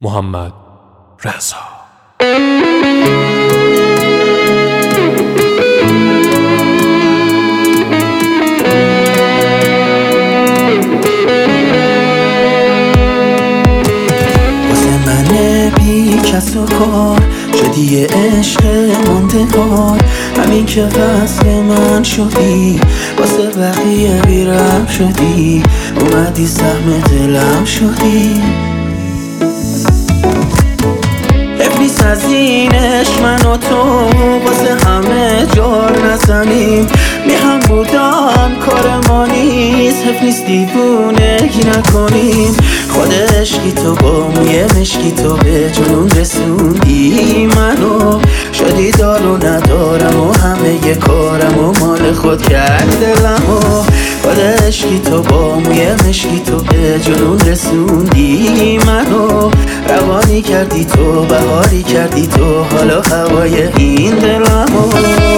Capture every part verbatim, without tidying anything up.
محمد رضا. کس و کار شدی عشق ماندگار، همین که وصل من شدی واسه بقیه بیرم شدی، اومدی سهم دلم شدی. افلیس از اینش من و تو واسه همه جار نزنیم، میهم بودم کار ما نیست، افلیس دیوونگی نکنیم. خود عشقی تو با موی مشکی تو به جنون رسوندی منو، شدی دار و ندارم و همه ی کارم و مال خود کرد دلمو. خود عشقی تو با موی مشکی تو به جنون رسوندی منو، روانی کردی تو بهاری کردی تو حالا هوای این دلمو.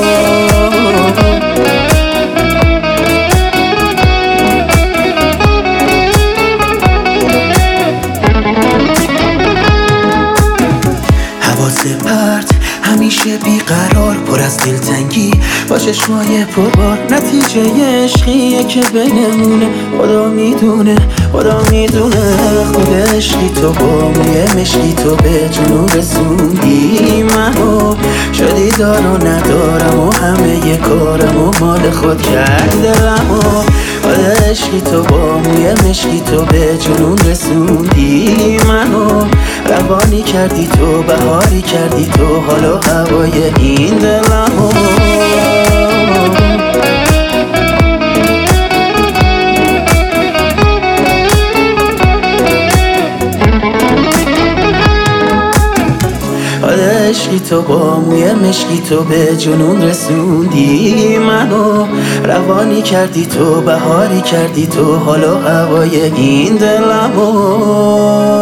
پرت همیشه بیقرار، پر از دلتنگی با چشمای پربار، نتیجه عشقیه که بینمونه. خدا میدونه خدا میدونه خود عشقی تو با موی مشکی تو به جنون رسوندی منو، شدی دار و ندارم و همه ی کارم و مال خود کرد دلمو. خود عشقی تو با موی مشکی تو به جنون رسوندی منو، روانی کردی تو بهاری کردی تو حالا هوای این دلمو. عشقی تو با موی مشکی تو به جنون رسوندی منو، روانی کردی تو بهاری کردی تو حالا هوای این دلمو.